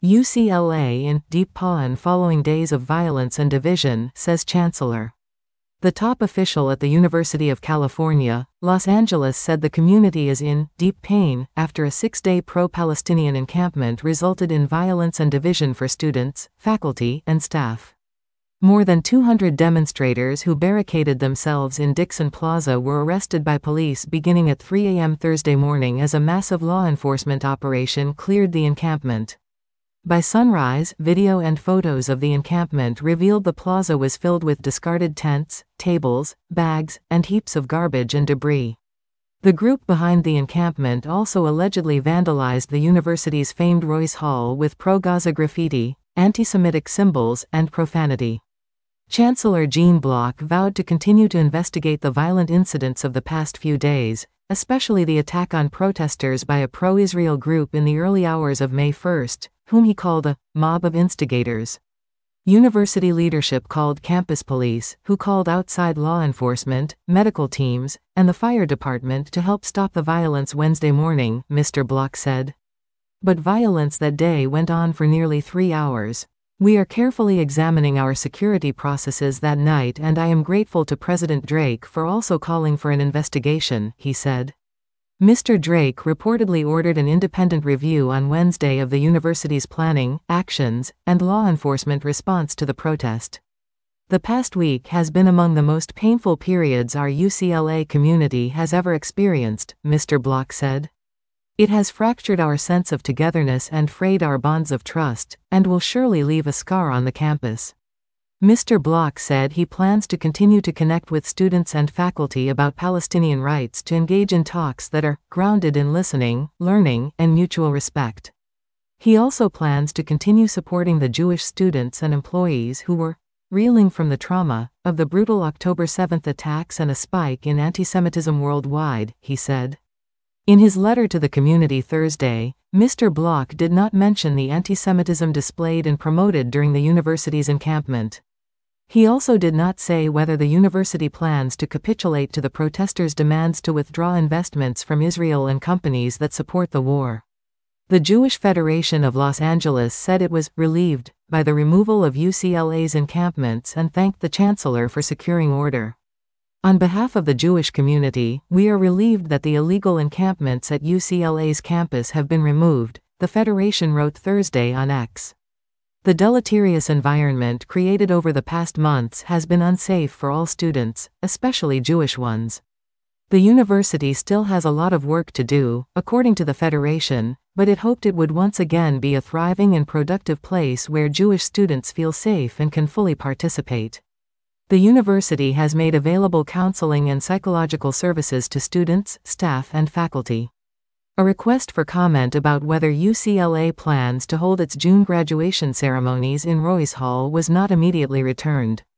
UCLA in deep pause following days of violence and division, says Chancellor. The top official at the University of California, Los Angeles said the community is in deep pain after a 6-day pro-Palestinian encampment resulted in violence and division for students, faculty, and staff. More than 200 demonstrators who barricaded themselves in Dixon Plaza were arrested by police beginning at 3 a.m. Thursday morning as a massive law enforcement operation cleared the encampment. By sunrise, video and photos of the encampment revealed the plaza was filled with discarded tents, tables, bags, and heaps of garbage and debris. The group behind the encampment also allegedly vandalized the university's famed Royce Hall with pro-Gaza graffiti, anti-Semitic symbols, and profanity. Chancellor Jean Block vowed to continue to investigate the violent incidents of the past few days, especially the attack on protesters by a pro-Israel group in the early hours of May 1, whom he called a mob of instigators. University leadership called campus police, who called outside law enforcement, medical teams, and the fire department to help stop the violence Wednesday morning, Mr. Block said. But violence that day went on for nearly 3 hours. We are carefully examining our security processes that night, and I am grateful to President Drake for also calling for an investigation, he said. Mr. Drake reportedly ordered an independent review on Wednesday of the university's planning, actions, and law enforcement response to the protest. The past week has been among the most painful periods our UCLA community has ever experienced, Mr. Block said. It has fractured our sense of togetherness and frayed our bonds of trust, and will surely leave a scar on the campus. Mr. Block said he plans to continue to connect with students and faculty about Palestinian rights to engage in talks that are grounded in listening, learning, and mutual respect. He also plans to continue supporting the Jewish students and employees who were reeling from the trauma of the brutal October 7 attacks and a spike in antisemitism worldwide, he said. In his letter to the community Thursday, Mr. Block did not mention the antisemitism displayed and promoted during the university's encampment. He also did not say whether the university plans to capitulate to the protesters' demands to withdraw investments from Israel and companies that support the war. The Jewish Federation of Los Angeles said it was relieved by the removal of UCLA's encampments and thanked the chancellor for securing order. On behalf of the Jewish community, we are relieved that the illegal encampments at UCLA's campus have been removed, the Federation wrote Thursday on X. The deleterious environment created over the past months has been unsafe for all students, especially Jewish ones. The university still has a lot of work to do, according to the Federation, but it hoped it would once again be a thriving and productive place where Jewish students feel safe and can fully participate. The university has made available counseling and psychological services to students, staff, and faculty. A request for comment about whether UCLA plans to hold its June graduation ceremonies in Royce Hall was not immediately returned.